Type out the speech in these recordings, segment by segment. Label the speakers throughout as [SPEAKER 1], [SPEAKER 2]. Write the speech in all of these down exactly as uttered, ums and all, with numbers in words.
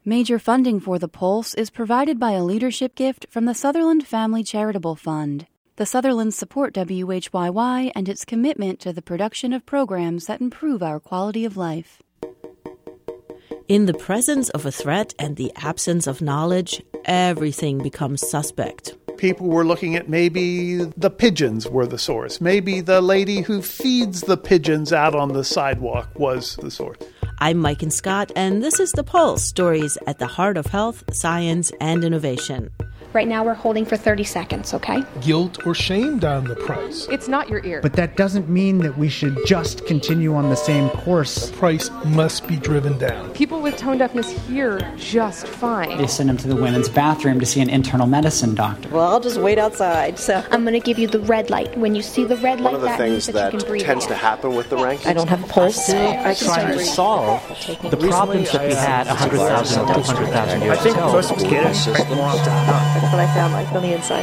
[SPEAKER 1] Major funding for The Pulse is provided by a leadership gift from the Sutherland Family Charitable Fund. The Sutherlands support W H Y Y and its commitment to the production of programs that improve our quality of life.
[SPEAKER 2] In the presence of a threat and the absence of knowledge, everything becomes suspect.
[SPEAKER 3] People were looking at maybe the pigeons were the source. Maybe the lady who feeds the pigeons out on the sidewalk was the source.
[SPEAKER 2] I'm Maiken Scott, and this is The Pulse, stories at the heart of health, science, and innovation.
[SPEAKER 4] Right now we're holding for thirty seconds, okay?
[SPEAKER 5] Guilt or shame down the price.
[SPEAKER 6] It's not your ear.
[SPEAKER 7] But that doesn't mean that we should just continue on the same course.
[SPEAKER 5] The price must be driven down.
[SPEAKER 6] People with tone deafness hear just fine.
[SPEAKER 8] They send them to the women's bathroom to see an internal medicine doctor.
[SPEAKER 9] Well, I'll just wait outside. So
[SPEAKER 4] I'm going to give you the red light. When you see the red light,
[SPEAKER 10] one of the
[SPEAKER 4] that
[SPEAKER 10] things
[SPEAKER 4] means that,
[SPEAKER 10] that
[SPEAKER 4] you can breathe
[SPEAKER 10] tends
[SPEAKER 4] again.
[SPEAKER 10] to happen with the rankings.
[SPEAKER 9] I don't have a pulse.
[SPEAKER 8] I can trying to solve the problems that we had one hundred thousand, two hundred thousand years ago.
[SPEAKER 7] I think most of us get it more often than not.
[SPEAKER 9] That's what I found like on the inside.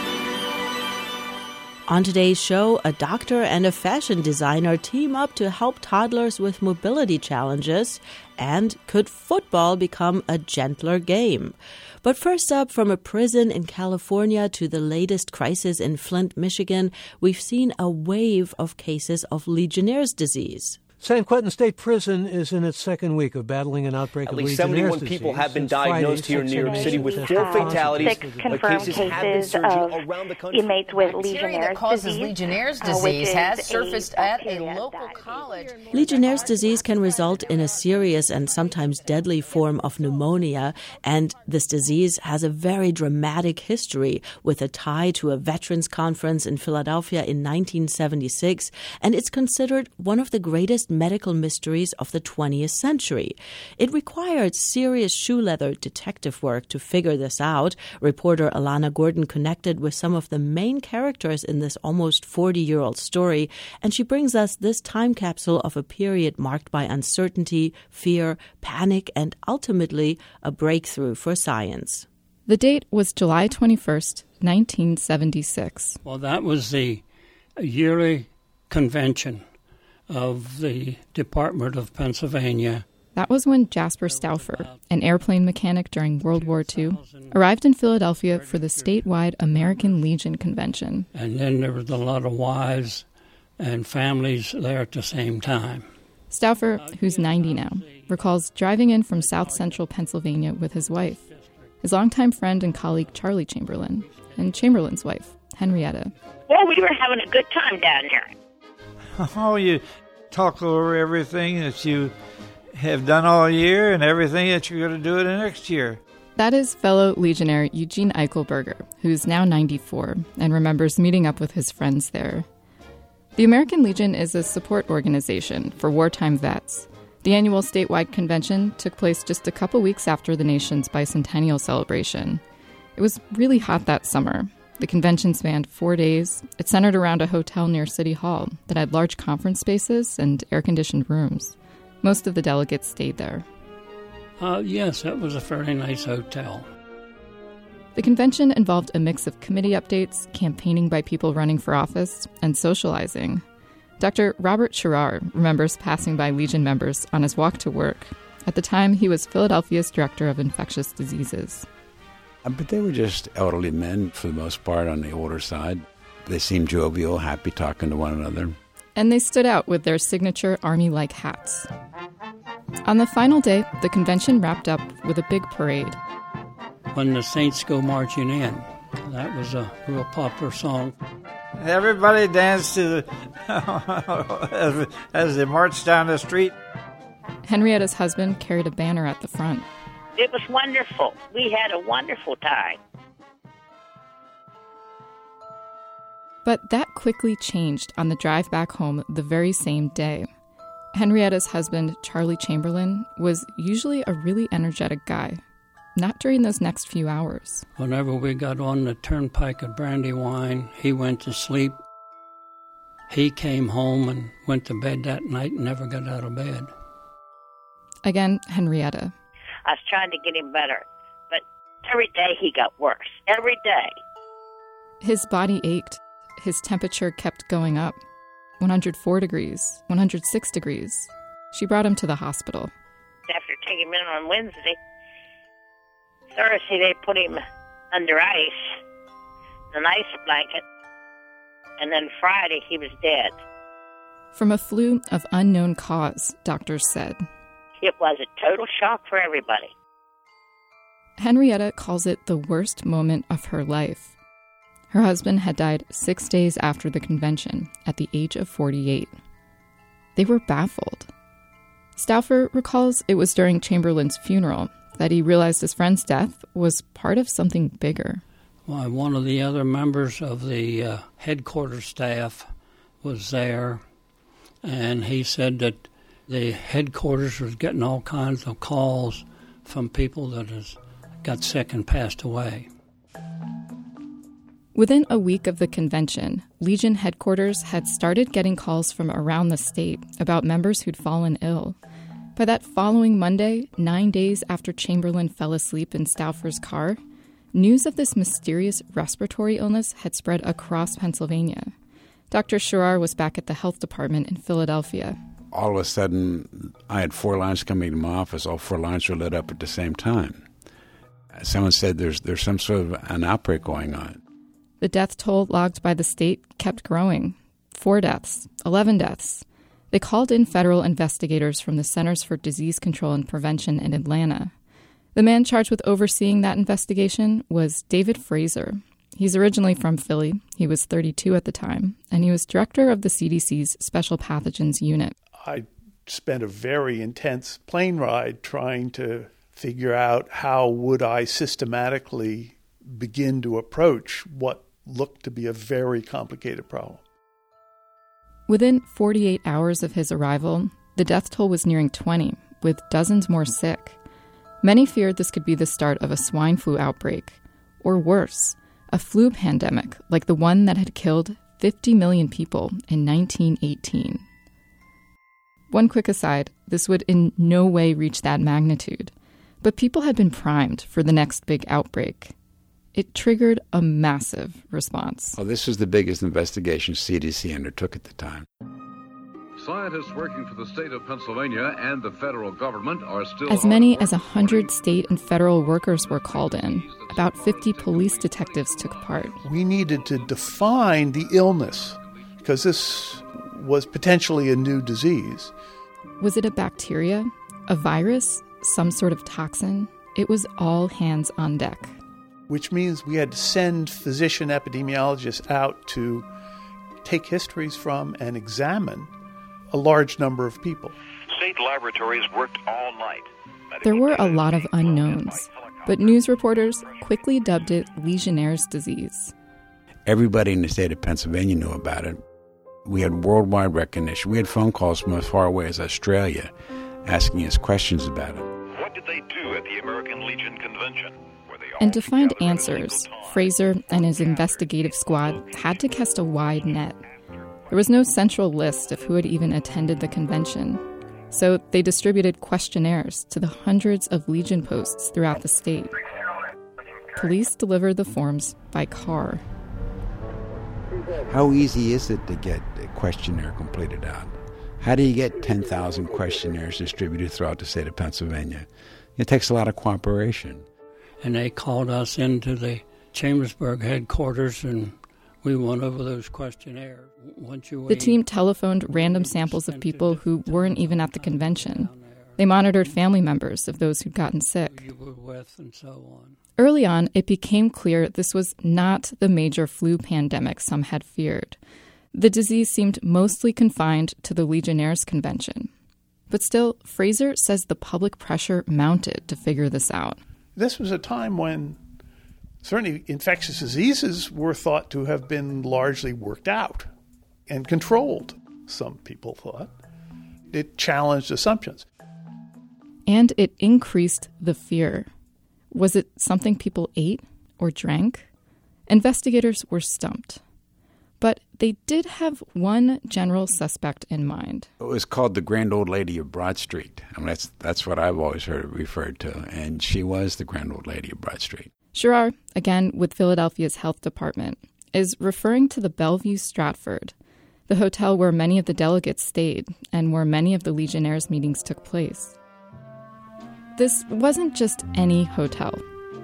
[SPEAKER 2] On today's show, a doctor and a fashion designer team up to help toddlers with mobility challenges. And could football become a gentler game? But first up, from a prison in California to the latest crisis in Flint, Michigan, we've seen a wave of cases of Legionnaire's disease.
[SPEAKER 11] San Quentin State Prison is in its second week of battling an outbreak
[SPEAKER 12] At
[SPEAKER 11] of
[SPEAKER 12] least
[SPEAKER 11] Legionnaire's
[SPEAKER 12] seventy-one
[SPEAKER 11] disease.
[SPEAKER 12] people have been
[SPEAKER 11] Since
[SPEAKER 12] diagnosed
[SPEAKER 11] Friday,
[SPEAKER 12] here in New York City with four
[SPEAKER 11] have
[SPEAKER 12] fatalities.
[SPEAKER 13] Six confirmed
[SPEAKER 12] cases,
[SPEAKER 13] cases
[SPEAKER 12] have
[SPEAKER 13] of
[SPEAKER 12] been around the country.
[SPEAKER 13] inmates with
[SPEAKER 14] Bacteria
[SPEAKER 13] Legionnaire's
[SPEAKER 14] that causes
[SPEAKER 13] disease,
[SPEAKER 14] Legionnaire's
[SPEAKER 13] uh,
[SPEAKER 14] disease
[SPEAKER 13] which
[SPEAKER 14] has
[SPEAKER 13] is
[SPEAKER 14] surfaced
[SPEAKER 13] a
[SPEAKER 14] at a
[SPEAKER 13] bacteria
[SPEAKER 14] local
[SPEAKER 13] that
[SPEAKER 14] college.
[SPEAKER 2] Legionnaire's disease can result in a serious and sometimes deadly form of pneumonia, and this disease has a very dramatic history with a tie to a veterans conference in Philadelphia in nineteen seventy-six, and it's considered one of the greatest medical mysteries of the twentieth century. It required serious shoe leather detective work to figure this out. Reporter Alana Gordon connected with some of the main characters in this almost forty-year-old story, and she brings us this time capsule of a period marked by uncertainty, fear, panic, and ultimately a breakthrough for science.
[SPEAKER 15] The date was July twenty-first, nineteen seventy-six.
[SPEAKER 16] Well, that was the yearly convention of the Department of Pennsylvania.
[SPEAKER 15] That was when Jasper Stauffer, an airplane mechanic during World War Two, arrived in Philadelphia for the statewide American Legion Convention.
[SPEAKER 16] And then there was a lot of wives and families there at the same time.
[SPEAKER 15] Stauffer, who's ninety now, recalls driving in from south central Pennsylvania with his wife, his longtime friend and colleague Charlie Chamberlain, and Chamberlain's wife, Henrietta.
[SPEAKER 17] Well, we were having a good time down here.
[SPEAKER 18] Oh, you talk over everything that you have done all year and everything that you're going to do the next year.
[SPEAKER 15] That is fellow Legionnaire Eugene Eichelberger, who's now ninety-four and remembers meeting up with his friends there. The American Legion is a support organization for wartime vets. The annual statewide convention took place just a couple weeks after the nation's bicentennial celebration. It was really hot that summer. The convention spanned four days. It centered around a hotel near City Hall that had large conference spaces and air-conditioned rooms. Most of the delegates stayed there.
[SPEAKER 16] Uh, yes, that was a fairly nice hotel.
[SPEAKER 15] The convention involved a mix of committee updates, campaigning by people running for office, and socializing. Doctor Robert Sherrar remembers passing by Legion members on his walk to work. At the time, he was Philadelphia's director of infectious diseases.
[SPEAKER 19] But they were just elderly men, for the most part, on the older side. They seemed jovial, happy talking to one another.
[SPEAKER 15] And they stood out with their signature army-like hats. On the final day, the convention wrapped up with a big parade.
[SPEAKER 16] When the Saints Go Marching In, that was a real popular song.
[SPEAKER 18] Everybody danced to the, as, as they marched down the street.
[SPEAKER 15] Henrietta's husband carried a banner at the front.
[SPEAKER 17] It was wonderful. We had a wonderful time.
[SPEAKER 15] But that quickly changed on the drive back home the very same day. Henrietta's husband, Charlie Chamberlain, was usually a really energetic guy. Not during those next few hours.
[SPEAKER 16] Whenever we got on the turnpike at Brandywine, he went to sleep. He came home and went to bed that night and never got out of bed.
[SPEAKER 15] Again, Henrietta.
[SPEAKER 17] I was trying to get him better, but every day he got worse. Every day.
[SPEAKER 15] His body ached. His temperature kept going up. one hundred four degrees, one hundred six degrees. She brought him to the hospital.
[SPEAKER 17] After taking him in on Wednesday, Thursday, they put him under ice, an ice blanket, and then Friday, he was dead.
[SPEAKER 15] From a flu of unknown cause, doctors said.
[SPEAKER 17] It was a total shock for everybody.
[SPEAKER 15] Henrietta calls it the worst moment of her life. Her husband had died six days after the convention, at the age of forty-eight. They were baffled. Stauffer recalls it was during Chamberlain's funeral that he realized his friend's death was part of something bigger.
[SPEAKER 16] Well, one of the other members of the uh, headquarters staff was there, and he said that the headquarters was getting all kinds of calls from people that has got sick and passed away.
[SPEAKER 15] Within a week of the convention, Legion headquarters had started getting calls from around the state about members who'd fallen ill. By that following Monday, nine days after Chamberlain fell asleep in Stauffer's car, news of this mysterious respiratory illness had spread across Pennsylvania. Doctor Sherrar was back at the health department in Philadelphia.
[SPEAKER 19] All of a sudden, I had four lines coming to my office. All four lines were lit up at the same time. Someone said there's there's some sort of an outbreak going on.
[SPEAKER 15] The death toll logged by the state kept growing. Four deaths, eleven deaths. They called in federal investigators from the Centers for Disease Control and Prevention in Atlanta. The man charged with overseeing that investigation was David Fraser. He's originally from Philly. He was thirty-two at the time, and he was director of the C D C's Special Pathogens Unit.
[SPEAKER 3] I spent a very intense plane ride trying to figure out how would I systematically begin to approach what looked to be a very complicated problem.
[SPEAKER 15] Within forty-eight hours of his arrival, the death toll was nearing twenty, with dozens more sick. Many feared this could be the start of a swine flu outbreak, or worse, a flu pandemic like the one that had killed fifty million people in nineteen eighteen. One quick aside, this would in no way reach that magnitude, but people had been primed for the next big outbreak. It triggered a massive response.
[SPEAKER 19] Well, this was the biggest investigation C D C undertook at the time.
[SPEAKER 10] Scientists working for the state of Pennsylvania and the federal government are still...
[SPEAKER 15] As many as one hundred state and federal workers were called in. About fifty police detectives took part.
[SPEAKER 3] We needed to define the illness, because this was potentially a new disease.
[SPEAKER 15] Was it a bacteria? A virus? Some sort of toxin? It was all hands on deck.
[SPEAKER 3] Which means we had to send physician epidemiologists out to take histories from and examine a large number of people.
[SPEAKER 10] State laboratories worked all night.
[SPEAKER 15] There were a lot of unknowns, but news reporters quickly dubbed it Legionnaire's disease.
[SPEAKER 19] Everybody in the state of Pennsylvania knew about it. We had worldwide recognition. We had phone calls from as far away as Australia asking us questions about it.
[SPEAKER 10] What did they do at the American Legion Convention?
[SPEAKER 15] And to find answers, Fraser and his investigative squad had to cast a wide net. There was no central list of who had even attended the convention, so they distributed questionnaires to the hundreds of Legion posts throughout the state. Police delivered the forms by car.
[SPEAKER 19] How easy is it to get a questionnaire completed out? How do you get ten thousand questionnaires distributed throughout the state of Pennsylvania? It takes a lot of cooperation.
[SPEAKER 16] And they called us into the Chambersburg headquarters, and we went over those questionnaires. Once you
[SPEAKER 15] the team telephoned random samples of people who weren't even at the convention. They monitored family members of those who'd gotten sick.
[SPEAKER 16] You were with and so on.
[SPEAKER 15] Early on, it became clear this was not the major flu pandemic some had feared. The disease seemed mostly confined to the Legionnaires' convention. But still, Fraser says the public pressure mounted to figure this out.
[SPEAKER 3] This was a time when certainly infectious diseases were thought to have been largely worked out and controlled, some people thought. It challenged assumptions.
[SPEAKER 15] And it increased the fear. Was it something people ate or drank? Investigators were stumped. But they did have one general suspect in mind.
[SPEAKER 19] It was called the Grand Old Lady of Broad Street. I mean, that's that's what I've always heard it referred to. And she was the Grand Old Lady of Broad Street.
[SPEAKER 15] Sherrar, again with Philadelphia's health department, is referring to the Bellevue Stratford, the hotel where many of the delegates stayed and where many of the Legionnaires' meetings took place. This wasn't just any hotel.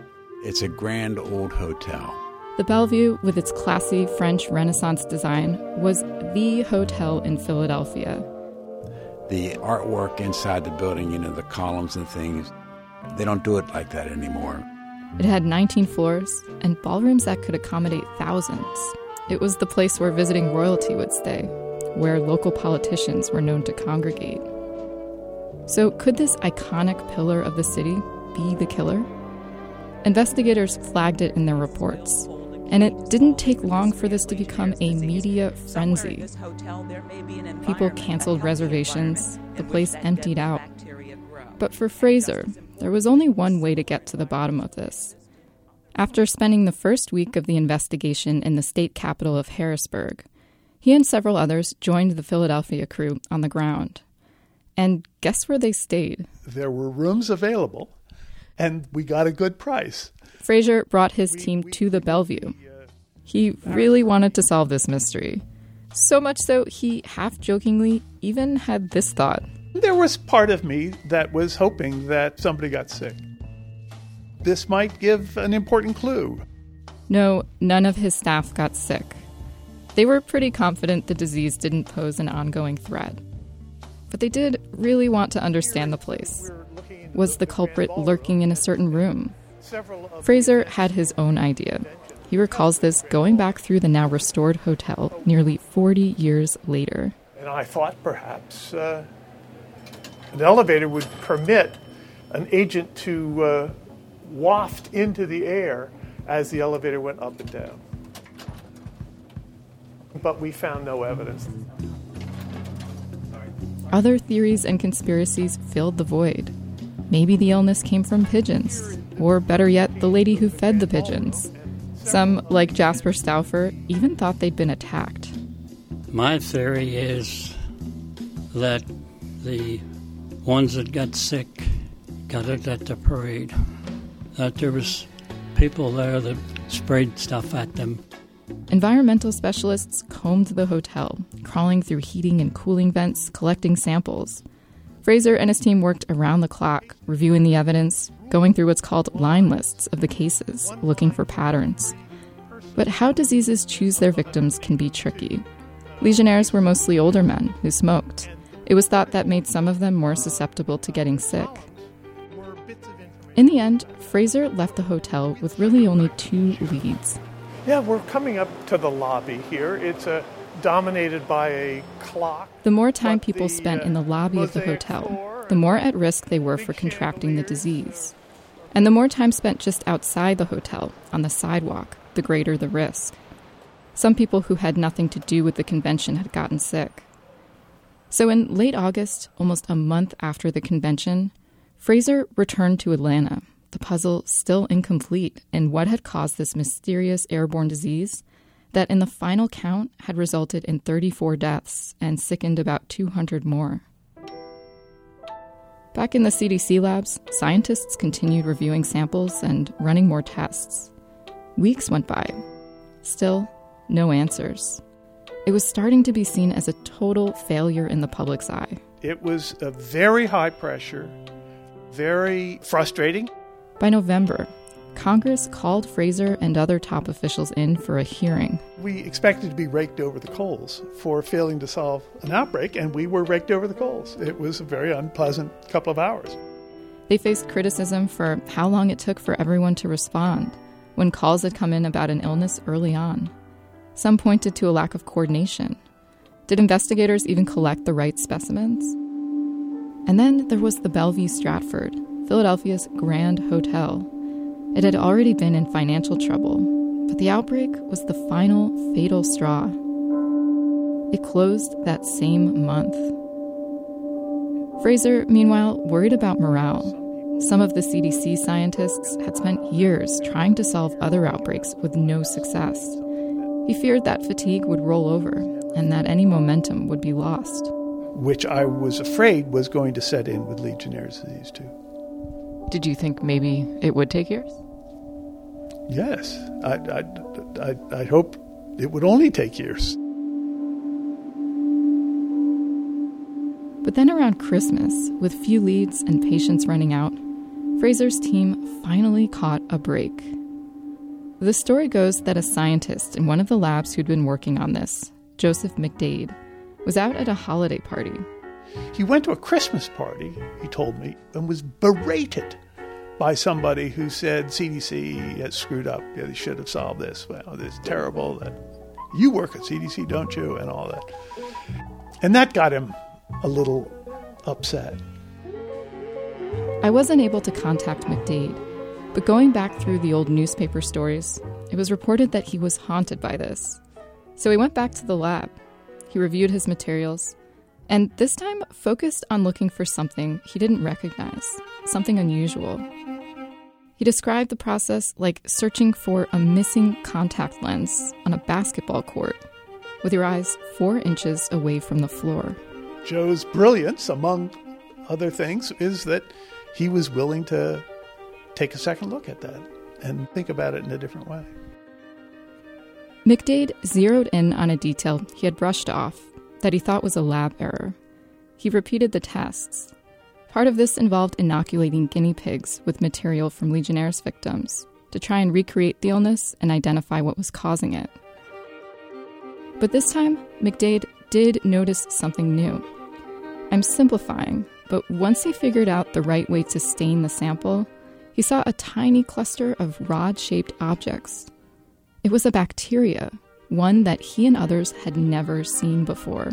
[SPEAKER 19] It's a grand old hotel.
[SPEAKER 15] The Bellevue, with its classy French Renaissance design, was the hotel in Philadelphia.
[SPEAKER 19] The artwork inside the building, you know, the columns and things, they don't do it like that anymore.
[SPEAKER 15] It had nineteen floors and ballrooms that could accommodate thousands. It was the place where visiting royalty would stay, where local politicians were known to congregate. So could this iconic pillar of the city be the killer? Investigators flagged it in their reports, and it didn't take long for this to become a media frenzy. People canceled reservations, the place emptied out. But for Fraser, there was only one way to get to the bottom of this. After spending the first week of the investigation in the state capital of Harrisburg, he and several others joined the Philadelphia crew on the ground. And guess where they stayed?
[SPEAKER 3] There were rooms available, and we got a good price.
[SPEAKER 15] Fraser brought his team to the Bellevue. He really wanted to solve this mystery. So much so, he half-jokingly even had this thought.
[SPEAKER 3] There was part of me that was hoping that somebody got sick. This might give an important clue.
[SPEAKER 15] No, none of his staff got sick. They were pretty confident the disease didn't pose an ongoing threat. But they did really want to understand the place. Was the culprit lurking in a certain room? Fraser had his own idea. He recalls this going back through the now restored hotel nearly forty years later.
[SPEAKER 3] And I thought perhaps uh, an elevator would permit an agent to uh, waft into the air as the elevator went up and down. But we found no evidence.
[SPEAKER 15] Other theories and conspiracies filled the void. Maybe the illness came from pigeons, or better yet, the lady who fed the pigeons. Some, like Jasper Stauffer, even thought they'd been attacked.
[SPEAKER 16] My theory is that the ones that got sick got it at the parade. That there was people there that sprayed stuff at them.
[SPEAKER 15] Environmental specialists combed the hotel, crawling through heating and cooling vents, collecting samples. Fraser and his team worked around the clock, reviewing the evidence, going through what's called line lists of the cases, looking for patterns. But how diseases choose their victims can be tricky. Legionnaires were mostly older men who smoked. It was thought that made some of them more susceptible to getting sick. In the end, Fraser left the hotel with really only two leads.
[SPEAKER 3] Yeah, we're coming up to the lobby here. It's uh, dominated by a clock.
[SPEAKER 15] The more time people the, spent in the lobby of the hotel, the more at risk they were for contracting the disease. And the more time spent just outside the hotel, on the sidewalk, the greater the risk. Some people who had nothing to do with the convention had gotten sick. So in late August, almost a month after the convention, Fraser returned to Atlanta, the puzzle still incomplete in what had caused this mysterious airborne disease that in the final count had resulted in thirty-four deaths and sickened about two hundred more. Back in the C D C labs, scientists continued reviewing samples and running more tests. Weeks went by. Still, no answers. It was starting to be seen as a total failure in the public's eye.
[SPEAKER 3] It was a very high pressure, very frustrating.
[SPEAKER 15] By November, Congress called Fraser and other top officials in for a hearing.
[SPEAKER 3] We expected to be raked over the coals for failing to solve an outbreak, and we were raked over the coals. It was a very unpleasant couple of hours.
[SPEAKER 15] They faced criticism for how long it took for everyone to respond when calls had come in about an illness early on. Some pointed to a lack of coordination. Did investigators even collect the right specimens? And then there was the Bellevue Stratford, Philadelphia's Grand Hotel. It had already been in financial trouble, but the outbreak was the final fatal straw. It closed that same month. Fraser, meanwhile, worried about morale. Some of the C D C scientists had spent years trying to solve other outbreaks with no success. He feared that fatigue would roll over and that any momentum would be lost.
[SPEAKER 3] Which I was afraid was going to set in with Legionnaire's disease, too.
[SPEAKER 15] Did you think maybe it would take years?
[SPEAKER 3] Yes. I, I, I, I hope it would only take years.
[SPEAKER 15] But then around Christmas, with few leads and patients running out, Fraser's team finally caught a break. The story goes that a scientist in one of the labs who'd been working on this, Joseph McDade, was out at a holiday party.
[SPEAKER 3] He went to a Christmas party, he told me, and was berated by somebody who said C D C has screwed up. Yeah, they should have solved this. Well, it's terrible that you work at C D C, don't you? And all that. And that got him a little upset.
[SPEAKER 15] I wasn't able to contact McDade, but going back through the old newspaper stories, it was reported that he was haunted by this. So he went back to the lab. He reviewed his materials, and this time focused on looking for something he didn't recognize, something unusual. He described the process like searching for a missing contact lens on a basketball court, with your eyes four inches away from the floor.
[SPEAKER 3] Joe's brilliance, among other things, is that he was willing to take a second look at that and think about it in a different way.
[SPEAKER 15] McDade zeroed in on a detail he had brushed off that he thought was a lab error. He repeated the tests. Part of this involved inoculating guinea pigs with material from Legionnaire's victims to try and recreate the illness and identify what was causing it. But this time, McDade did notice something new. I'm simplifying, but once he figured out the right way to stain the sample, he saw a tiny cluster of rod-shaped objects. It was a bacteria, one that he and others had never seen before.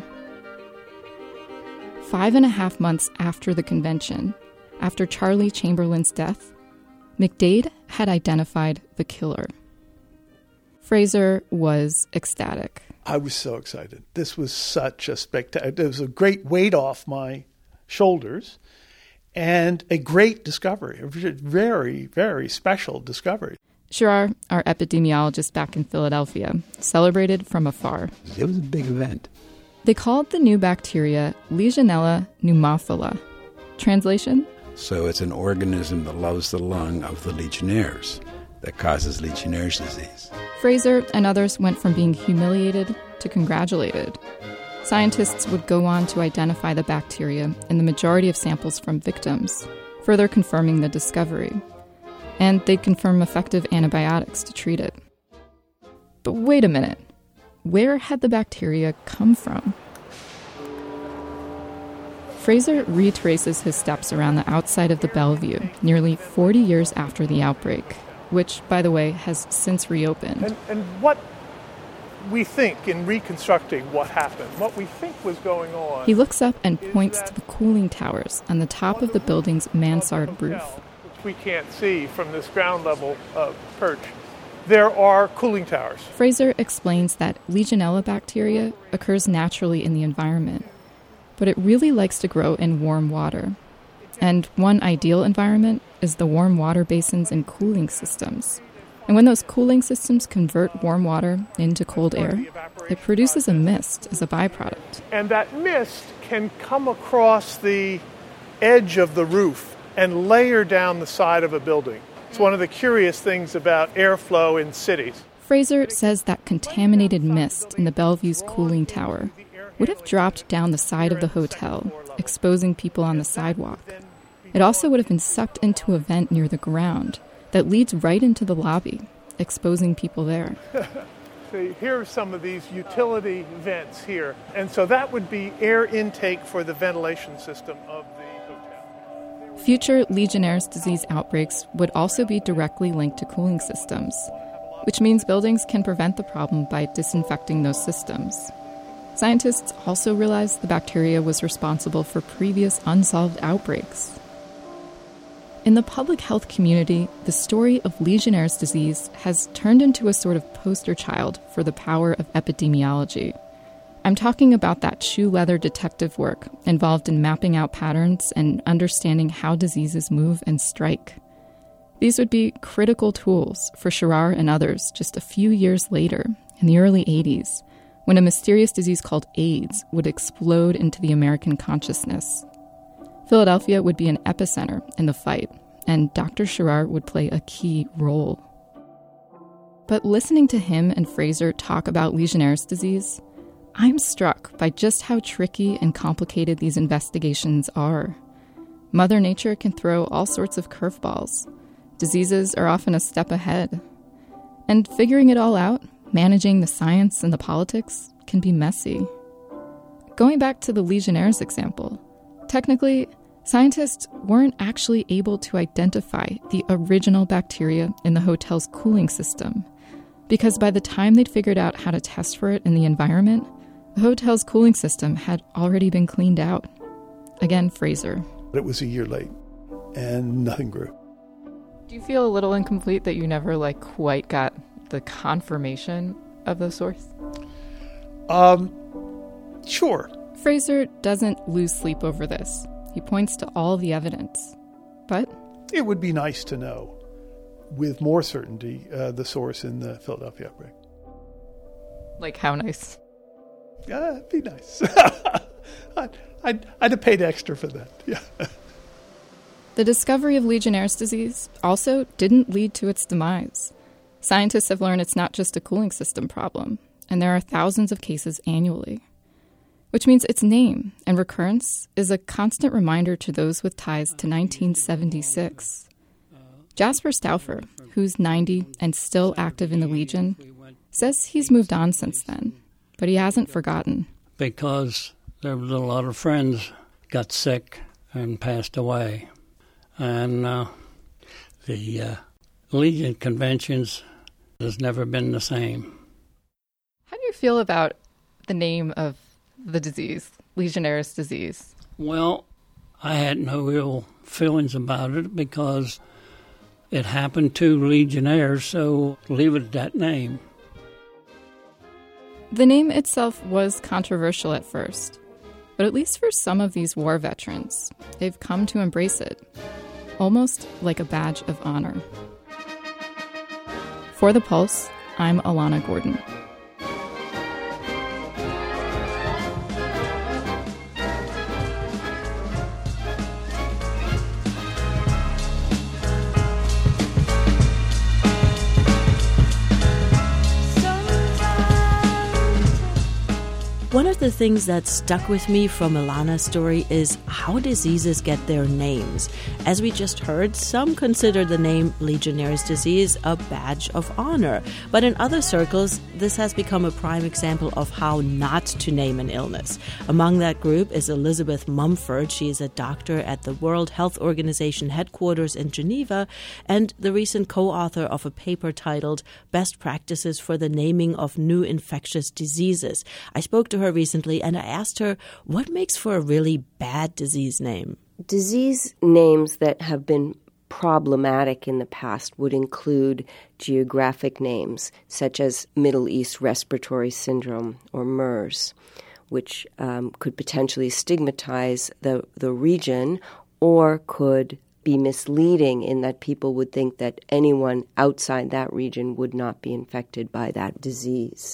[SPEAKER 15] Five and a half months after the convention, after Charlie Chamberlain's death, McDade had identified the killer. Fraser was ecstatic.
[SPEAKER 3] I was so excited. This was such a spectacular, it was a great weight off my shoulders and a great discovery, a very, very special discovery.
[SPEAKER 15] Sherrar, our epidemiologist back in Philadelphia, celebrated from afar.
[SPEAKER 19] It was a big event.
[SPEAKER 15] They called the new bacteria Legionella pneumophila. Translation?
[SPEAKER 19] So it's an organism that loves the lung of the Legionnaires that causes Legionnaire's disease.
[SPEAKER 15] Fraser and others went from being humiliated to congratulated. Scientists would go on to identify the bacteria in the majority of samples from victims, further confirming the discovery. And they'd confirm effective antibiotics to treat it. But wait a minute. Where had the bacteria come from? Fraser retraces his steps around the outside of the Bellevue nearly forty years after the outbreak, which, by the way, has since reopened.
[SPEAKER 5] And, and what we think in reconstructing what happened, what we think was going on...
[SPEAKER 15] He looks up and points to the cooling towers on the top of the building's mansard roof.
[SPEAKER 5] Which we can't see from this ground level uh, perch. There are cooling towers.
[SPEAKER 15] Fraser explains that Legionella bacteria occurs naturally in the environment, but it really likes to grow in warm water. And one ideal environment is the warm water basins and cooling systems. And when those cooling systems convert warm water into cold air, it produces a mist as a byproduct.
[SPEAKER 5] And that mist can come across the edge of the roof and layer down the side of a building. It's one of the curious things about airflow in cities.
[SPEAKER 15] Fraser says that contaminated mist in the Bellevue's cooling tower would have dropped down the side of the hotel, exposing people on the sidewalk. It also would have been sucked into a vent near the ground that leads right into the lobby, exposing people there.
[SPEAKER 5] So here are some of these utility vents here. And so that would be air intake for the ventilation system of the hotel.
[SPEAKER 15] Future Legionnaire's disease outbreaks would also be directly linked to cooling systems, which means buildings can prevent the problem by disinfecting those systems. Scientists also realized the bacteria was responsible for previous unsolved outbreaks. In the public health community, the story of Legionnaire's disease has turned into a sort of poster child for the power of epidemiology. I'm talking about that shoe leather detective work involved in mapping out patterns and understanding how diseases move and strike. These would be critical tools for Sherrar and others just a few years later, in the early eighties, when a mysterious disease called AIDS would explode into the American consciousness. Philadelphia would be an epicenter in the fight, and Doctor Sherrar would play a key role. But listening to him and Fraser talk about Legionnaire's disease, I'm struck by just how tricky and complicated these investigations are. Mother Nature can throw all sorts of curveballs. Diseases are often a step ahead. And figuring it all out, managing the science and the politics, can be messy. Going back to the Legionnaires example, technically, scientists weren't actually able to identify the original bacteria in the hotel's cooling system, because by the time they'd figured out how to test for it in the environment, the hotel's cooling system had already been cleaned out. Again, Fraser.
[SPEAKER 3] It was a year late, and nothing grew.
[SPEAKER 15] Do you feel a little incomplete that you never, like, quite got the confirmation of the source?
[SPEAKER 3] Um, sure.
[SPEAKER 15] Fraser doesn't lose sleep over this. He points to all the evidence. But
[SPEAKER 3] it would be nice to know, with more certainty, uh, the source in the Philadelphia outbreak.
[SPEAKER 15] Like how nice?
[SPEAKER 3] Yeah, it'd be nice. I'd, I'd, I'd have paid extra for that, yeah.
[SPEAKER 15] The discovery of Legionnaire's disease also didn't lead to its demise. Scientists have learned it's not just a cooling system problem, and there are thousands of cases annually. Which means its name and recurrence is a constant reminder to those with ties to nineteen seventy-six. Jasper Stauffer, who's ninety and still active in the Legion, says he's moved on since then, but he hasn't forgotten.
[SPEAKER 16] Because there was a lot of friends got sick and passed away. And uh, the uh, Legion conventions has never been the same.
[SPEAKER 15] How do you feel about the name of the disease, Legionnaire's disease?
[SPEAKER 16] Well, I had no ill feelings about it because it happened to Legionnaires, so leave it at that name.
[SPEAKER 15] The name itself was controversial at first, but at least for some of these war veterans, they've come to embrace it, almost like a badge of honor. For The Pulse, I'm Alana Gordon.
[SPEAKER 2] One of the things that stuck with me from Alana's story is how diseases get their names. As we just heard, some consider the name Legionnaire's disease a badge of honor. But in other circles, this has become a prime example of how not to name an illness. Among that group is Elizabeth Mumford. She is a doctor at the World Health Organization headquarters in Geneva and the recent co-author of a paper titled Best Practices for the Naming of New Infectious Diseases. I spoke to her recently and I asked her what makes for a really bad disease name.
[SPEAKER 12] Disease names that have been problematic in the past would include geographic names such as Middle East Respiratory Syndrome or MERS, which um, could potentially stigmatize the, the region or could be misleading in that people would think that anyone outside that region would not be infected by that disease.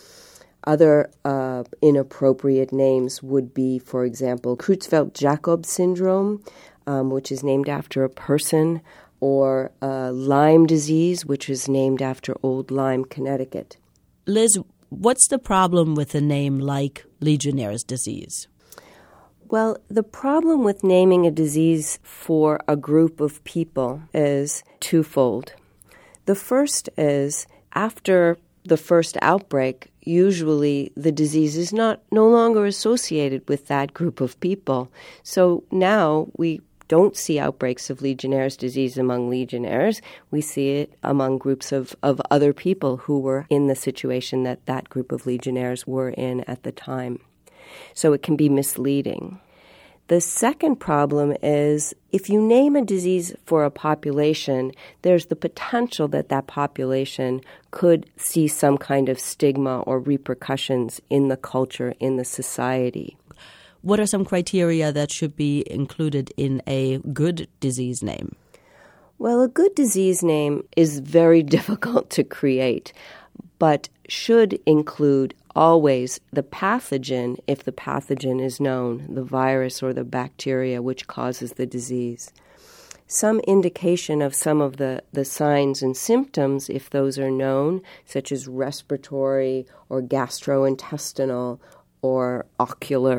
[SPEAKER 12] Other uh, inappropriate names would be, for example, Creutzfeldt-Jakob syndrome, um, which is named after a person, or uh, Lyme disease, which is named after Old Lyme, Connecticut.
[SPEAKER 2] Liz, what's the problem with a name like Legionnaire's disease?
[SPEAKER 12] Well, the problem with naming a disease for a group of people is twofold. The first is after the first outbreak, usually the disease is not no longer associated with that group of people. So now we don't see outbreaks of Legionnaire's disease among Legionnaires. We see it among groups of, of other people who were in the situation that that group of Legionnaires were in at the time. So it can be misleading. The second problem is if you name a disease for a population, there's the potential that that population could see some kind of stigma or repercussions in the culture, in the society.
[SPEAKER 2] What are some criteria that should be included in a good disease name?
[SPEAKER 12] Well, a good disease name is very difficult to create, but should include always the pathogen, if the pathogen is known, the virus or the bacteria which causes the disease. Some indication of some of the, the signs and symptoms, if those are known, such as respiratory or gastrointestinal or ocular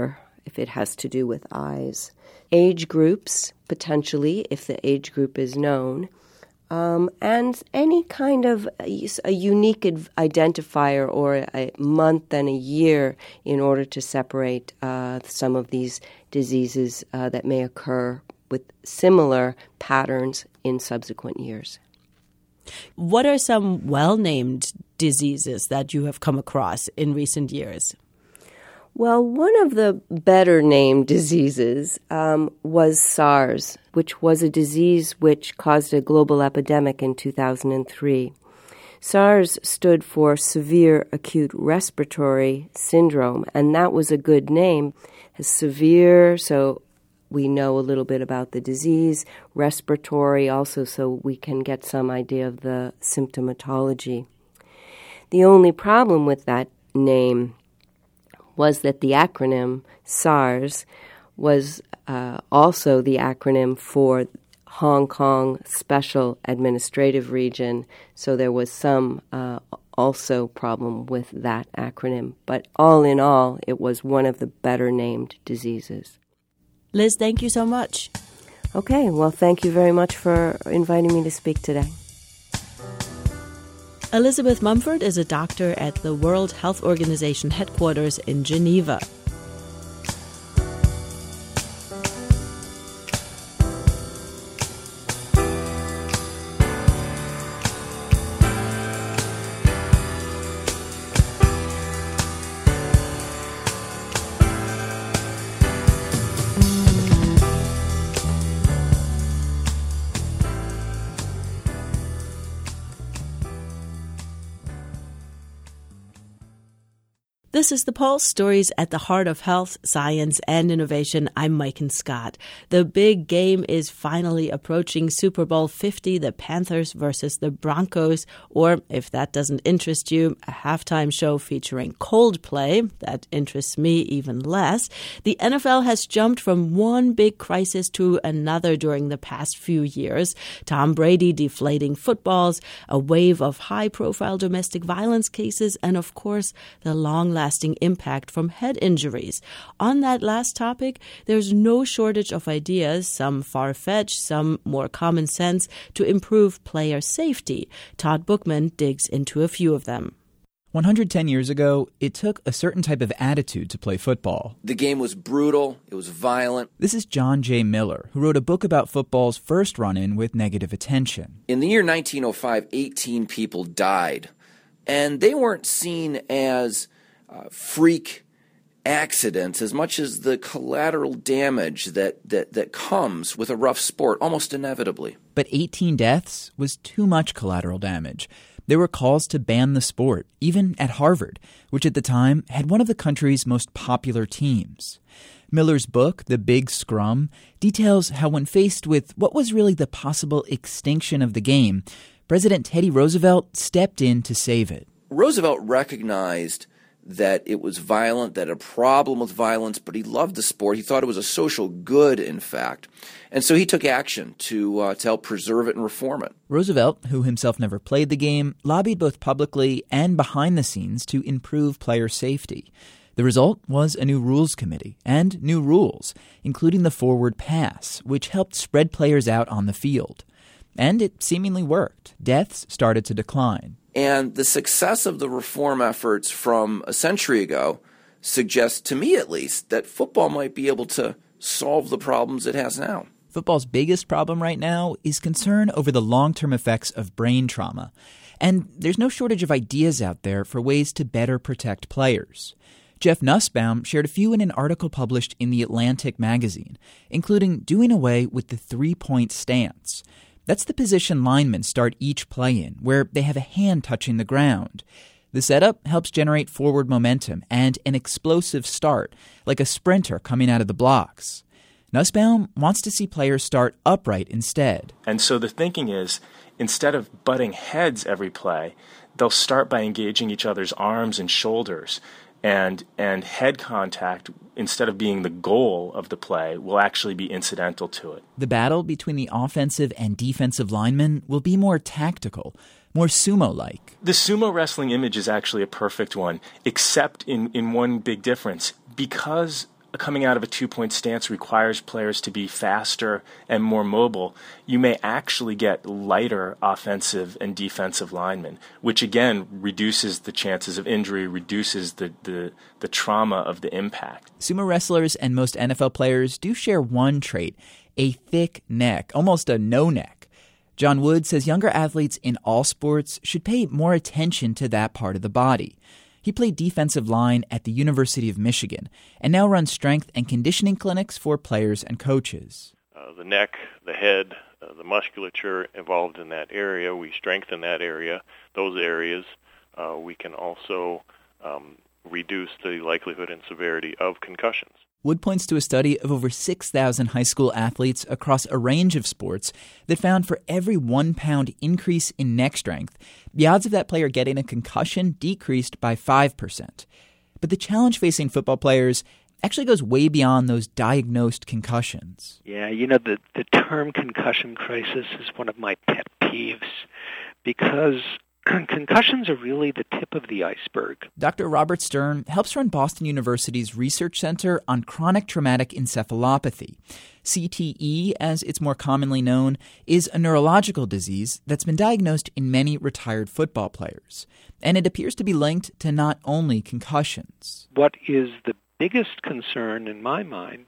[SPEAKER 12] if it has to do with eyes. Age groups, potentially, if the age group is known. Um, and any kind of a, a unique identifier or a month and a year in order to separate uh, some of these diseases uh, that may occur with similar patterns in subsequent years.
[SPEAKER 2] What are some well-named diseases that you have come across in recent years?
[SPEAKER 12] Well, one of the better-named diseases um, was SARS, which was a disease which caused a global epidemic in two thousand three. SARS stood for Severe Acute Respiratory Syndrome, and that was a good name. It's severe, so we know a little bit about the disease. Respiratory also, so we can get some idea of the symptomatology. The only problem with that name was that the acronym SARS was uh, also the acronym for Hong Kong Special Administrative Region, so there was some uh, also problem with that acronym. But all in all, it was one of the better named diseases.
[SPEAKER 2] Liz, thank you so much.
[SPEAKER 12] Okay, well, thank you very much for inviting me to speak today.
[SPEAKER 2] Elizabeth Mumford is a doctor at the World Health Organization headquarters in Geneva. This is The Pulse, stories at the heart of health, science, and innovation. I'm Maiken Scott. The big game is finally approaching. Super Bowl fifty, the Panthers versus the Broncos, or if that doesn't interest you, a halftime show featuring Coldplay. That interests me even less. The N F L has jumped from one big crisis to another during the past few years. Tom Brady deflating footballs, a wave of high-profile domestic violence cases, and of course, the long-lasting lasting impact from head injuries. On that last topic, there's no shortage of ideas, some far-fetched, some more common sense, to improve player safety. Todd Bookman digs into a few of them.
[SPEAKER 13] one hundred ten years ago, it took a certain type of attitude to play football.
[SPEAKER 14] The game was brutal. It was violent.
[SPEAKER 13] This is John J. Miller, who wrote a book about football's first run-in with negative attention.
[SPEAKER 14] In the year nineteen oh five, eighteen people died, and they weren't seen as Uh, freak accidents as much as the collateral damage that, that, that comes with a rough sport, almost inevitably.
[SPEAKER 13] But eighteen deaths was too much collateral damage. There were calls to ban the sport, even at Harvard, which at the time had one of the country's most popular teams. Miller's book, The Big Scrum, details how when faced with what was really the possible extinction of the game, President Teddy Roosevelt stepped in to save it.
[SPEAKER 14] Roosevelt recognized that it was violent, that a problem with violence, but he loved the sport. He thought it was a social good, in fact. And so he took action to, uh, to help preserve it and reform it.
[SPEAKER 13] Roosevelt, who himself never played the game, lobbied both publicly and behind the scenes to improve player safety. The result was a new rules committee and new rules, including the forward pass, which helped spread players out on the field. And it seemingly worked. Deaths started to decline.
[SPEAKER 14] And the success of the reform efforts from a century ago suggests, to me at least, that football might be able to solve the problems it has now.
[SPEAKER 13] Football's biggest problem right now is concern over the long-term effects of brain trauma. And there's no shortage of ideas out there for ways to better protect players. Jeff Nussbaum shared a few in an article published in The Atlantic magazine, including doing away with the three-point stance. That's the position linemen start each play in, where they have a hand touching the ground. The setup helps generate forward momentum and an explosive start, like a sprinter coming out of the blocks. Nussbaum wants to see players start upright instead.
[SPEAKER 20] And so the thinking is, instead of butting heads every play, they'll start by engaging each other's arms and shoulders. And and head contact, instead of being the goal of the play, will actually be incidental to it.
[SPEAKER 13] The battle between the offensive and defensive linemen will be more tactical, more sumo-like.
[SPEAKER 20] The sumo wrestling image is actually a perfect one, except in, in one big difference. Because coming out of a two-point stance requires players to be faster and more mobile, you may actually get lighter offensive and defensive linemen, which again reduces the chances of injury, reduces the, the, the trauma of the impact.
[SPEAKER 13] Sumo wrestlers and most N F L players do share one trait, a thick neck, almost a no neck. John Wood says younger athletes in all sports should pay more attention to that part of the body. He played defensive line at the University of Michigan and now runs strength and conditioning clinics for players and coaches.
[SPEAKER 21] Uh, the neck, the head, uh, the musculature involved in that area, we strengthen that area, those areas. Uh, we can also um, reduce the likelihood and severity of concussions.
[SPEAKER 13] Wood points to a study of over six thousand high school athletes across a range of sports that found for every one pound increase in neck strength, the odds of that player getting a concussion decreased by five percent. But the challenge facing football players actually goes way beyond those diagnosed concussions.
[SPEAKER 22] Yeah, you know, the, the term concussion crisis is one of my pet peeves because concussions are really the tip of the iceberg.
[SPEAKER 13] Doctor Robert Stern helps run Boston University's Research Center on Chronic Traumatic Encephalopathy. C T E, as it's more commonly known, is a neurological disease that's been diagnosed in many retired football players. And it appears to be linked to not only concussions.
[SPEAKER 22] What is the biggest concern in my mind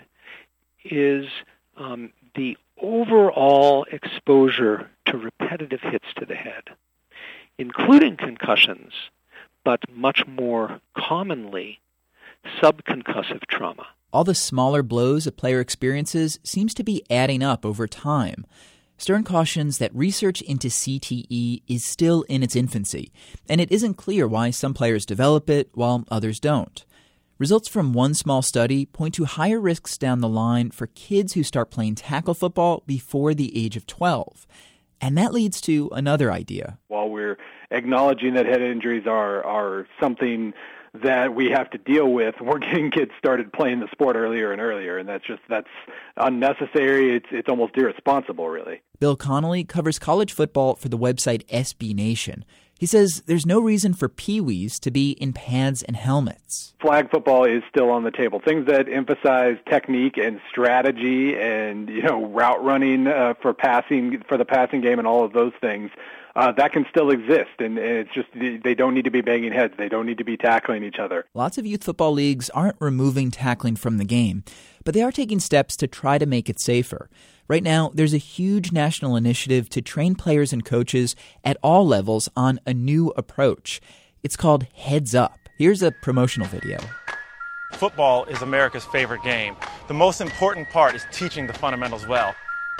[SPEAKER 22] is um, the overall exposure to repetitive hits to the head, including concussions, but much more commonly, subconcussive trauma.
[SPEAKER 13] All the smaller blows a player experiences seems to be adding up over time. Stern cautions that research into C T E is still in its infancy, and it isn't clear why some players develop it while others don't. Results from one small study point to higher risks down the line for kids who start playing tackle football before the age of twelve. And that leads to another idea.
[SPEAKER 23] While we're acknowledging that head injuries are, are something that we have to deal with, we're getting kids started playing the sport earlier and earlier, and that's just that's unnecessary. It's it's almost irresponsible, really.
[SPEAKER 13] Bill Connolly covers college football for the website S B Nation. He says there's no reason for peewees to be in pads and helmets.
[SPEAKER 23] Flag football is still on the table. Things that emphasize technique and strategy and, you know, route running uh, for passing, for the passing game and all of those things, uh, that can still exist. And, and it's just, they don't need to be banging heads. They don't need to be tackling each other.
[SPEAKER 13] Lots of youth football leagues aren't removing tackling from the game, but they are taking steps to try to make it safer. Right now, there's a huge national initiative to train players and coaches at all levels on a new approach. It's called Heads Up. Here's a promotional video.
[SPEAKER 24] Football is America's favorite game. The most important part is teaching the fundamentals well.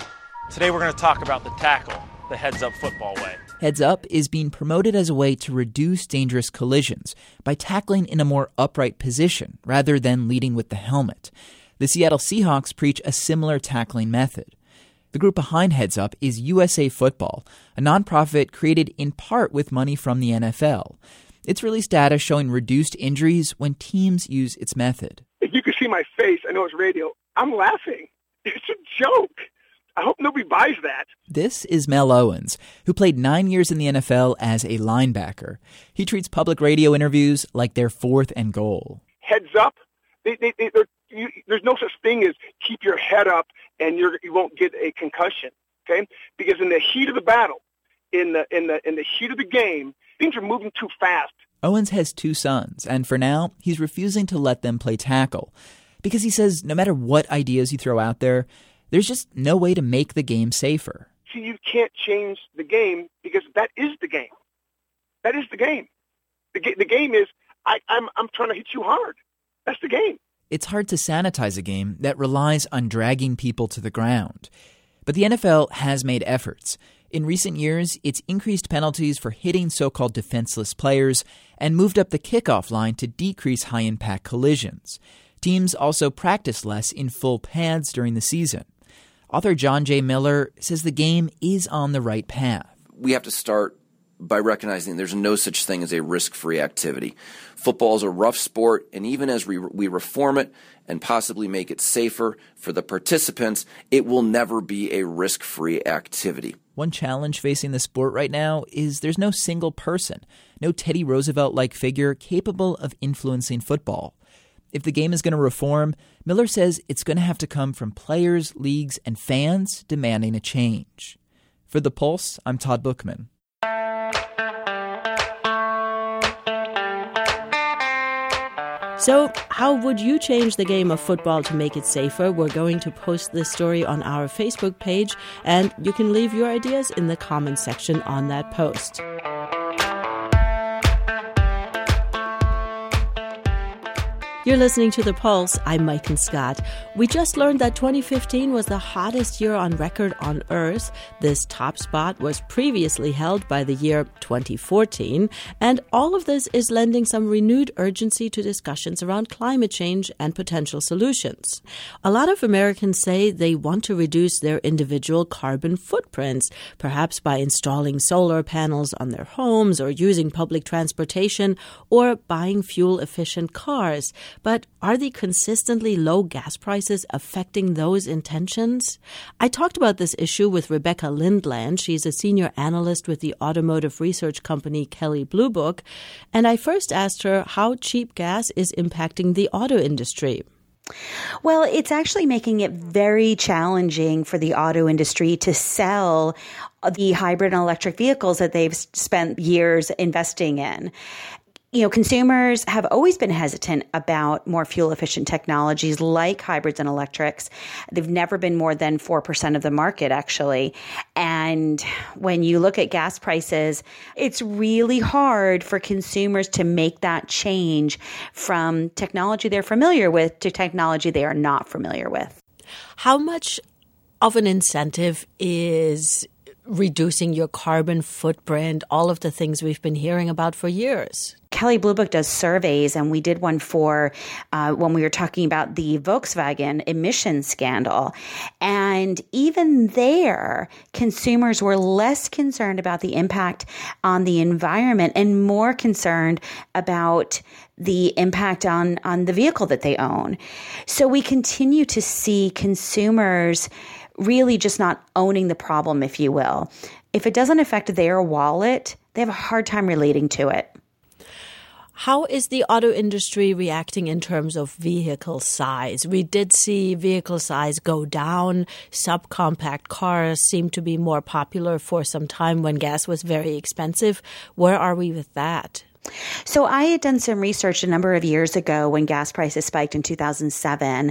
[SPEAKER 24] Today we're going to talk about the tackle, the Heads Up football way.
[SPEAKER 13] Heads Up is being promoted as a way to reduce dangerous collisions by tackling in a more upright position rather than leading with the helmet. The Seattle Seahawks preach a similar tackling method. The group behind Heads Up is U S A Football, a nonprofit created in part with money from the N F L. It's released data showing reduced injuries when teams use its method.
[SPEAKER 25] If you can see my face, I know it's radio, I'm laughing. It's a joke. I hope nobody buys that.
[SPEAKER 13] This is Mel Owens, who played nine years in the N F L as a linebacker. He treats public radio interviews like they're fourth and goal.
[SPEAKER 25] Heads up. They, they, they, you, there's no such thing as keep your head up and you're, you won't get a concussion, okay? Because in the heat of the battle, in the in the in the heat of the game, things are moving too fast.
[SPEAKER 13] Owens has two sons, and for now, he's refusing to let them play tackle because he says no matter what ideas you throw out there, there's just no way to make the game safer.
[SPEAKER 25] See, you can't change the game because that is the game. That is the game. The, ga- the game is I, I'm I'm trying to hit you hard. That's the game.
[SPEAKER 13] It's hard to sanitize a game that relies on dragging people to the ground. But the N F L has made efforts. In recent years, it's increased penalties for hitting so-called defenseless players and moved up the kickoff line to decrease high-impact collisions. Teams also practice less in full pads during the season. Author John J. Miller says the game is on the right path.
[SPEAKER 14] We have to start by recognizing there's no such thing as a risk-free activity. Football is a rough sport, and even as we, we reform it and possibly make it safer for the participants, it will never be a risk-free activity.
[SPEAKER 13] One challenge facing the sport right now is there's no single person, no Teddy Roosevelt-like figure capable of influencing football. If the game is going to reform, Miller says it's going to have to come from players, leagues, and fans demanding a change. For The Pulse, I'm Todd Bookman.
[SPEAKER 2] So, how would you change the game of football to make it safer? We're going to post this story on our Facebook page, and you can leave your ideas in the comments section on that post. You're listening to The Pulse. I'm Maiken Scott. We just learned that twenty fifteen was the hottest year on record on Earth. This top spot was previously held by the year twenty fourteen. And all of this is lending some renewed urgency to discussions around climate change and potential solutions. A lot of Americans say they want to reduce their individual carbon footprints, perhaps by installing solar panels on their homes or using public transportation or buying fuel-efficient cars. But are the consistently low gas prices affecting those intentions? I talked about this issue with Rebecca Lindland. She's a senior analyst with the automotive research company Kelley Blue Book. And I first asked her how cheap gas is impacting the auto industry.
[SPEAKER 1] Well, it's actually making it very challenging for the auto industry to sell the hybrid and electric vehicles that they've spent years investing in. You know, consumers have always been hesitant about more fuel-efficient technologies like hybrids and electrics. They've never been more than four percent of the market, actually. And when you look at gas prices, it's really hard for consumers to make that change from technology they're familiar with to technology they are not familiar with.
[SPEAKER 2] How much of an incentive is reducing your carbon footprint, all of the things we've been hearing about for years?
[SPEAKER 1] Kelley Blue Book does surveys, and we did one for uh, when we were talking about the Volkswagen emission scandal. And even there, consumers were less concerned about the impact on the environment and more concerned about the impact on, on the vehicle that they own. So we continue to see consumers really just not owning the problem, if you will. If it doesn't affect their wallet, they have a hard time relating to it.
[SPEAKER 2] How is the auto industry reacting in terms of vehicle size? We did see vehicle size go down. Subcompact cars seem to be more popular for some time when gas was very expensive. Where are we with that?
[SPEAKER 1] So I had done some research a number of years ago when gas prices spiked in two thousand seven.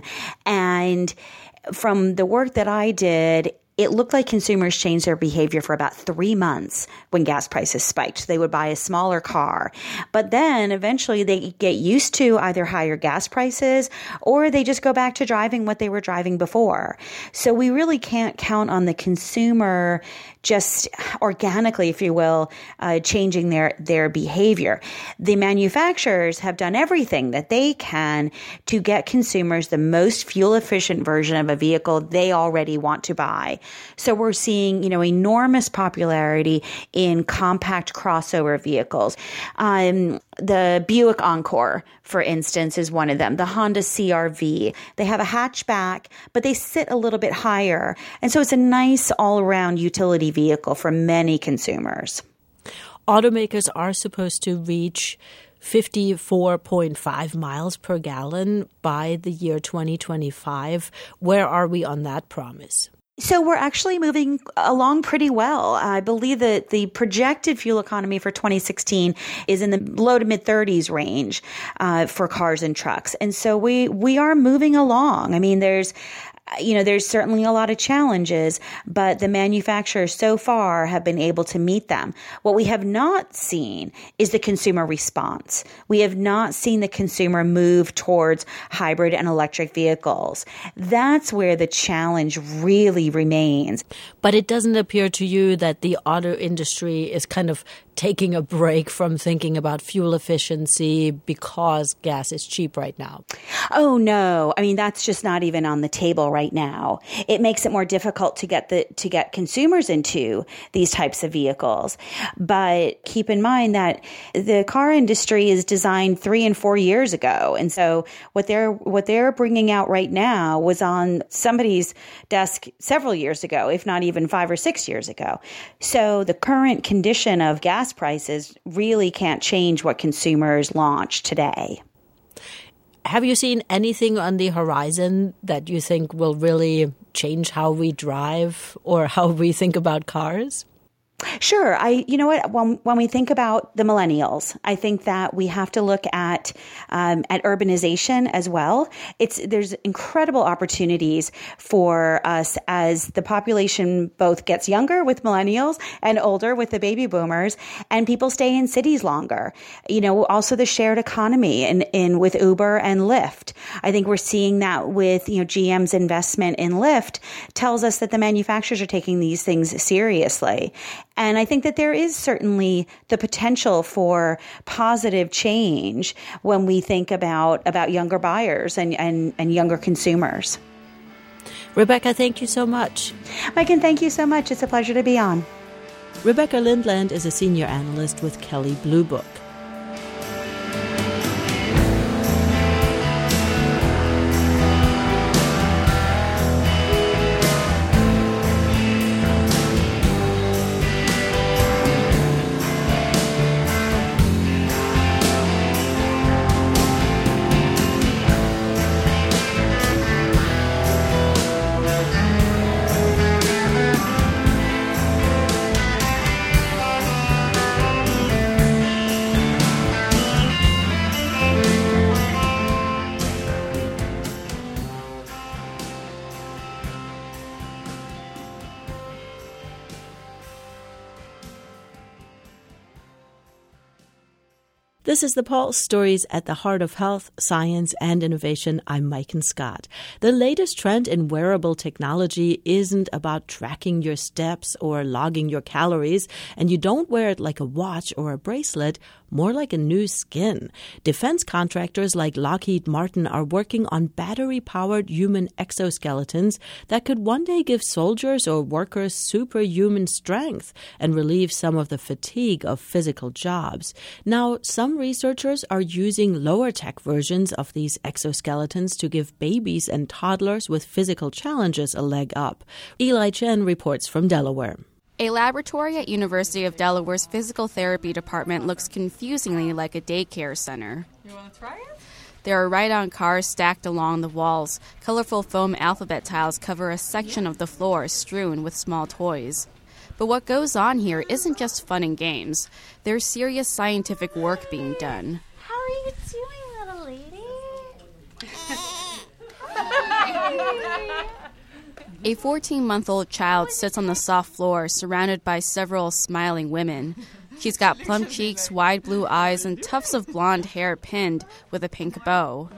[SPEAKER 1] And from the work that I did, it looked like consumers changed their behavior for about three months when gas prices spiked. They would buy a smaller car. But then eventually they get used to either higher gas prices or they just go back to driving what they were driving before. So we really can't count on the consumer just organically, if you will, uh, changing their, their behavior. The manufacturers have done everything that they can to get consumers the most fuel-efficient version of a vehicle they already want to buy. So we're seeing, you know, enormous popularity in compact crossover vehicles. Um, the Buick Encore, for instance, is one of them. The Honda C R V. They have a hatchback, but they sit a little bit higher. And so it's a nice all-around utility vehicle for many consumers.
[SPEAKER 2] Automakers are supposed to reach fifty-four point five miles per gallon by the year twenty twenty-five. Where are we on that promise?
[SPEAKER 1] So we're actually moving along pretty well. I believe that the projected fuel economy for twenty sixteen is in the low to mid thirties range uh, for cars and trucks. And so we, we are moving along. I mean, there's You know, there's certainly a lot of challenges, but the manufacturers so far have been able to meet them. What we have not seen is the consumer response. We have not seen the consumer move towards hybrid and electric vehicles. That's where the challenge really remains.
[SPEAKER 2] But it doesn't appear to you that the auto industry is kind of taking a break from thinking about fuel efficiency because gas is cheap right now?
[SPEAKER 1] Oh, no. I mean, that's just not even on the table right now. It makes it more difficult to get the to get consumers into these types of vehicles. But keep in mind that the car industry is designed three and four years ago. And so what they're what they're bringing out right now was on somebody's desk several years ago, if not even five or six years ago. So the current condition of gas prices really can't change what consumers launch today.
[SPEAKER 2] Have you seen anything on the horizon that you think will really change how we drive or how we think about cars?
[SPEAKER 1] Sure. I, you know what, when, when we think about the millennials, I think that we have to look at, um, at urbanization as well. It's, there's incredible opportunities for us as the population both gets younger with millennials and older with the baby boomers, and people stay in cities longer. You know, also the shared economy in, in with Uber and Lyft. I think we're seeing that with, you know, G M's investment in Lyft tells us that the manufacturers are taking these things seriously. And I think that there is certainly the potential for positive change when we think about, about younger buyers and, and, and younger consumers.
[SPEAKER 2] Rebecca, thank you so much.
[SPEAKER 1] Megan, thank you so much. It's a pleasure to be on.
[SPEAKER 2] Rebecca Lindland is a senior analyst with Kelley Blue Book. This is The Pulse, stories at the heart of health, science, and innovation. I'm Maiken Scott. The latest trend in wearable technology isn't about tracking your steps or logging your calories, and you don't wear it like a watch or a bracelet, more like a new skin. Defense contractors like Lockheed Martin are working on battery-powered human exoskeletons that could one day give soldiers or workers superhuman strength and relieve some of the fatigue of physical jobs. Now, some researchers are using lower-tech versions of these exoskeletons to give babies and toddlers with physical challenges a leg up. Eli Chen reports from Delaware.
[SPEAKER 4] A laboratory at University of Delaware's physical therapy department looks confusingly like a daycare center.
[SPEAKER 6] You want to try it?
[SPEAKER 4] There are ride-on cars stacked along the walls. Colorful foam alphabet tiles cover a section of the floor strewn with small toys. But what goes on here isn't just fun and games. There's serious scientific work being done.
[SPEAKER 6] How are you doing, little lady?
[SPEAKER 4] A fourteen-month-old child sits on the soft floor surrounded by several smiling women. She's got plump cheeks, wide blue eyes, and tufts of blonde hair pinned with a pink bow.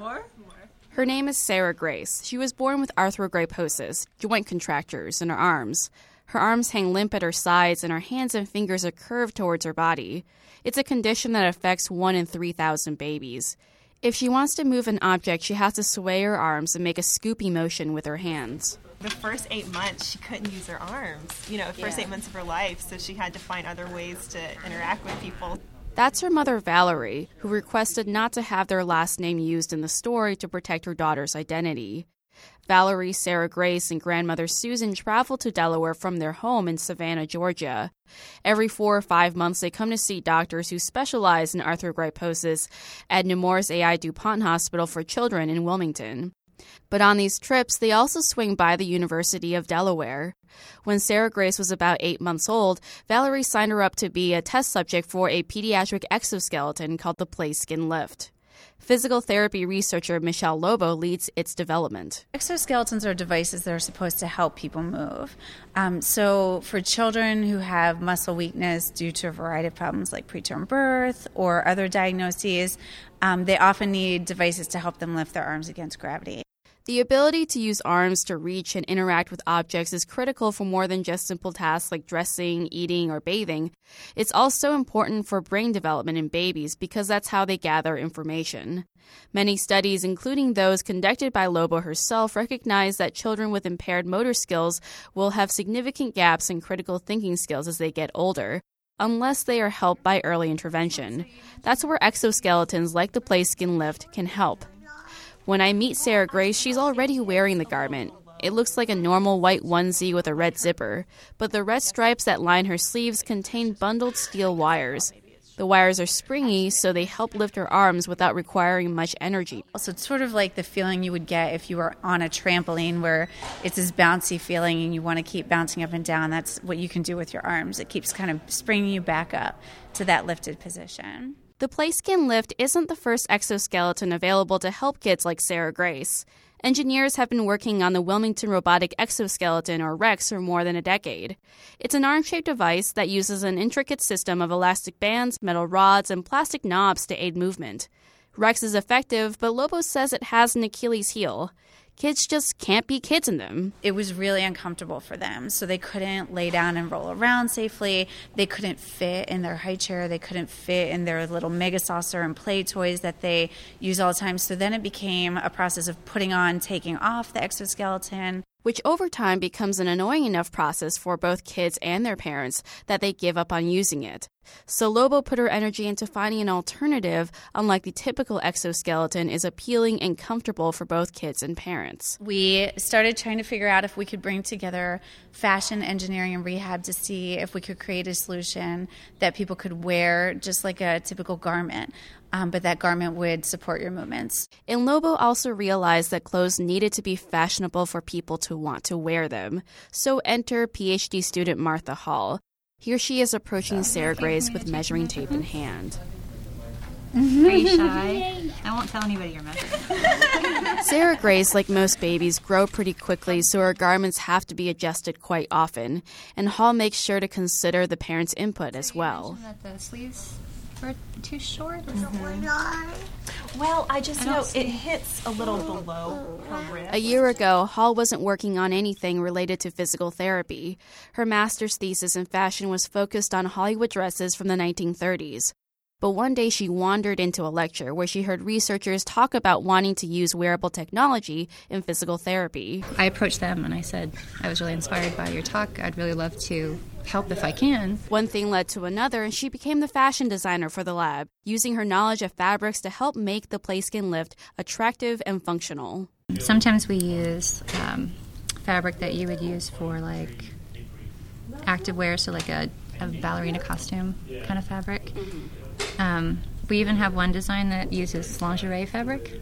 [SPEAKER 4] Her name is Sarah Grace. She was born with arthrogryposis, joint contractures, in her arms. Her arms hang limp at her sides, and her hands and fingers are curved towards her body. It's a condition that affects one in three thousand babies. If she wants to move an object, she has to sway her arms and make a scoopy motion with her hands.
[SPEAKER 6] The first eight months, she couldn't use her arms, you know, the first
[SPEAKER 4] Yeah.
[SPEAKER 6] eight months of her life, so she had to find other ways to interact with people.
[SPEAKER 4] That's her mother, Valerie, who requested not to have their last name used in the story to protect her daughter's identity. Valerie, Sarah Grace, and grandmother Susan travel to Delaware from their home in Savannah, Georgia. Every four or five months, they come to see doctors who specialize in arthrogryposis at Nemours A I DuPont Hospital for Children in Wilmington. But on these trips, they also swing by the University of Delaware. When Sarah Grace was about eight months old, Valerie signed her up to be a test subject for a pediatric exoskeleton called the Play Skin Lift. Physical therapy researcher Michelle Lobo leads its development.
[SPEAKER 7] Exoskeletons are devices that are supposed to help people move. Um, so for children who have muscle weakness due to a variety of problems like preterm birth or other diagnoses, um, they often need devices to help them lift their arms against gravity.
[SPEAKER 4] The ability to use arms to reach and interact with objects is critical for more than just simple tasks like dressing, eating, or bathing. It's also important for brain development in babies because that's how they gather information. Many studies, including those conducted by Lobo herself, recognize that children with impaired motor skills will have significant gaps in critical thinking skills as they get older, unless they are helped by early intervention. That's where exoskeletons like the Play Skin Lift can help. When I meet Sarah Grace, she's already wearing the garment. It looks like a normal white onesie with a red zipper, but the red stripes that line her sleeves contain bundled steel wires. The wires are springy, so they help lift her arms without requiring much energy.
[SPEAKER 7] So it's sort of like the feeling you would get if you were on a trampoline where it's this bouncy feeling and you want to keep bouncing up and down. That's what you can do with your arms. It keeps kind of springing you back up to that lifted position.
[SPEAKER 4] The PlaySkin Lift isn't the first exoskeleton available to help kids like Sarah Grace. Engineers have been working on the Wilmington Robotic Exoskeleton, or REX, for more than a decade. It's an arm-shaped device that uses an intricate system of elastic bands, metal rods, and plastic knobs to aid movement. REX is effective, but Lobo says it has an Achilles heel. Kids just can't be kids in them.
[SPEAKER 7] It was really uncomfortable for them, so they couldn't lay down and roll around safely. They couldn't fit in their high chair. They couldn't fit in their little mega saucer and play toys that they use all the time. So then it became a process of putting on, taking off the exoskeleton,
[SPEAKER 4] which over time becomes an annoying enough process for both kids and their parents that they give up on using it. So Lobo put her energy into finding an alternative, unlike the typical exoskeleton, is appealing and comfortable for both kids and parents.
[SPEAKER 7] We started trying to figure out if we could bring together fashion, engineering, and rehab to see if we could create a solution that people could wear just like a typical garment. Um, but that garment would support your movements.
[SPEAKER 4] And Lobo also realized that clothes needed to be fashionable for people to want to wear them. So enter PhD student Martha Hall. Here she is approaching Sarah Grace with measuring tape in hand.
[SPEAKER 8] Are you shy? I won't tell anybody you're measuring.
[SPEAKER 4] Sarah Grace, like most babies, grow pretty quickly, so her garments have to be adjusted quite often. And Hall makes sure to consider the parents' input as well.
[SPEAKER 8] That the sleeves were too short? Mm-hmm. Well, I just I know it hits a little below her wrist.
[SPEAKER 4] A year ago, Hall wasn't working on anything related to physical therapy. Her master's thesis in fashion was focused on Hollywood dresses from the nineteen thirties. But one day she wandered into a lecture where she heard researchers talk about wanting to use wearable technology in physical therapy.
[SPEAKER 8] I approached them and I said, I was really inspired by your talk. I'd really love to help if I can.
[SPEAKER 4] One thing led to another, and she became the fashion designer for the lab, using her knowledge of fabrics to help make the PlaySkin Lift attractive and functional.
[SPEAKER 8] Sometimes we use um, fabric that you would use for like activewear, so like a, a ballerina costume kind of fabric. Um, we even have one design that uses lingerie fabric,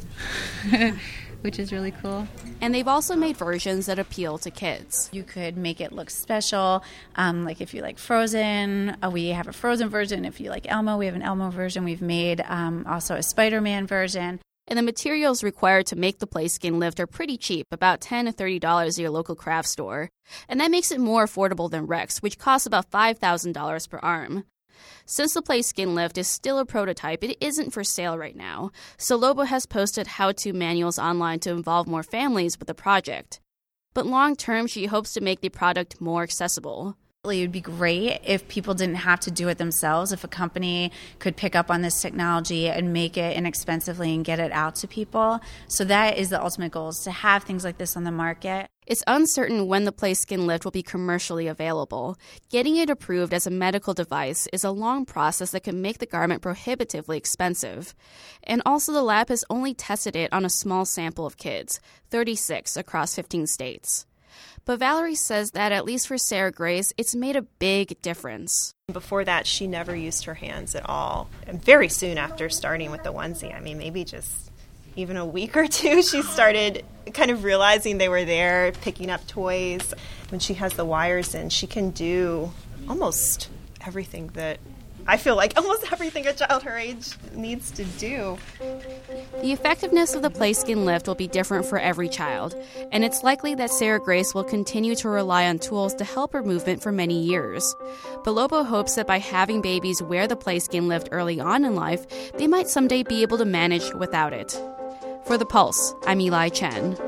[SPEAKER 8] which is really cool.
[SPEAKER 4] And they've also made versions that appeal to kids.
[SPEAKER 7] You could make it look special, um, like if you like Frozen, uh, we have a Frozen version. If you like Elmo, we have an Elmo version. We've made um, also a Spider-Man version.
[SPEAKER 4] And the materials required to make the PlaySkin Lift are pretty cheap, about ten to thirty dollars at your local craft store. And that makes it more affordable than Rex, which costs about five thousand dollars per arm. Since the PlaySkin Lift is still a prototype, it isn't for sale right now, so Lobo has posted how-to manuals online to involve more families with the project. But long-term, she hopes to make the product more accessible.
[SPEAKER 7] It would be great if people didn't have to do it themselves, if a company could pick up on this technology and make it inexpensively and get it out to people. So that is the ultimate goal, is to have things like this on the market.
[SPEAKER 4] It's uncertain when the PlaySkin Lift will be commercially available. Getting it approved as a medical device is a long process that can make the garment prohibitively expensive. And also the lab has only tested it on a small sample of kids, thirty-six across fifteen states. But Valerie says that, at least for Sarah Grace, it's made a big difference.
[SPEAKER 6] Before that, she never used her hands at all. And very soon after starting with the onesie, I mean, maybe just even a week or two, she started kind of realizing they were there, picking up toys. When she has the wires in, she can do almost everything that I feel like almost everything a child her age needs to do.
[SPEAKER 4] The effectiveness of the PlaySkin Lift will be different for every child, and it's likely that Sarah Grace will continue to rely on tools to help her movement for many years. But Lobo hopes that by having babies wear the PlaySkin Lift early on in life, they might someday be able to manage without it. For The Pulse, I'm Eli Chen.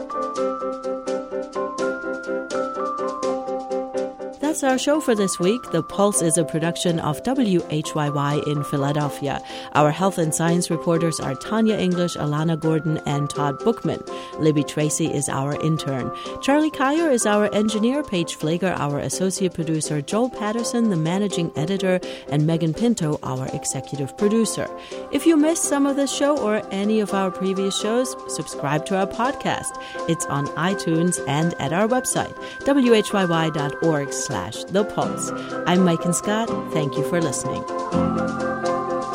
[SPEAKER 2] That's our show for this week. The Pulse is a production of W H Y Y in Philadelphia. Our health and science reporters are Tanya English, Alana Gordon, and Todd Bookman. Libby Tracy is our intern. Charlie Kyer is our engineer, Paige Flager, our associate producer, Joel Patterson, the managing editor, and Megan Pinto, our executive producer. If you missed some of this show or any of our previous shows, subscribe to our podcast. It's on iTunes and at our website, W H Y Y dot org slash The Pulse. I'm Mike and Scott. Thank you for listening.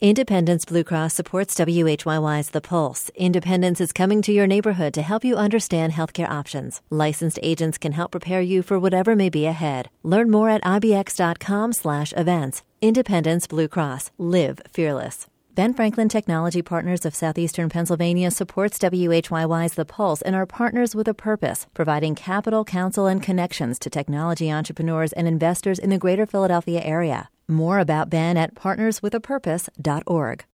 [SPEAKER 9] Independence Blue Cross supports W H Y Y's The Pulse. Independence is coming to your neighborhood to help you understand healthcare options. Licensed agents can help prepare you for whatever may be ahead. Learn more at ibx.com slash events. Independence Blue Cross. Live fearless. Ben Franklin Technology Partners of Southeastern Pennsylvania supports W H Y Y's The Pulse and are partners with a purpose, providing capital, counsel, and connections to technology entrepreneurs and investors in the greater Philadelphia area. More about Ben at partners with a purpose dot org.